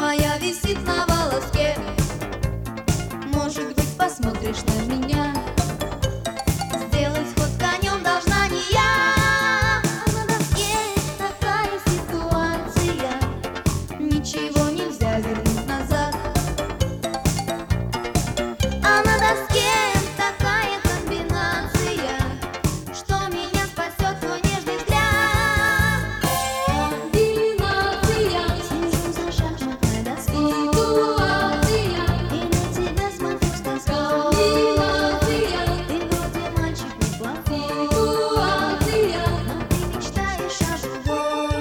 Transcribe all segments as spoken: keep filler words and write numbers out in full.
моя висит на волоске. Может быть, посмотришь на меня. Сделать ход конем должна не я. На доске такая ситуация, ничего нельзя вернуть назад. А на доске такая комбинация, что меня спасет твой нежный взгляд. Комбинация. Сижу за шахматной доской. Ситуация. И на тебя смотрю с тоской. Комбинация. Ты вроде мальчик неплохой. Ситуация. Но ты мечтаешь о другой.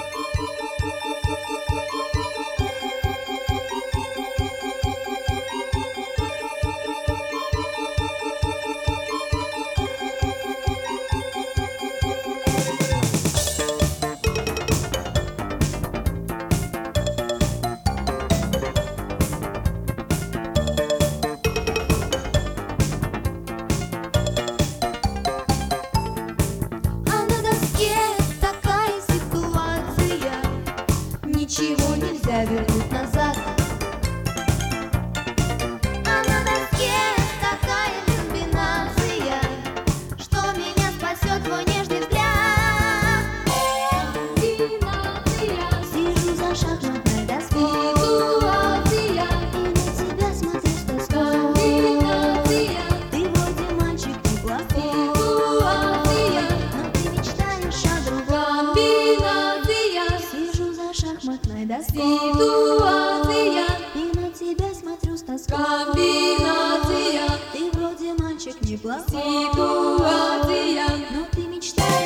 Ничего нельзя вернуть назад. А на доске такая комбинация, что меня спасет твой нежный взгляд. Комбинация. Сижу за шахматной доской. Ситуация. И на тебя смотрю с тоской. Комбинация. Ты вроде мальчик неплохой. Ситуация. Но ты мечтаешь о другом. Комбинация. Сижу за шахматной доской. Ситуация. И на тебя смотрю с тоской. Комбинация. Ты вроде мальчик неплохой. Ситуация. Но ты мечтаешь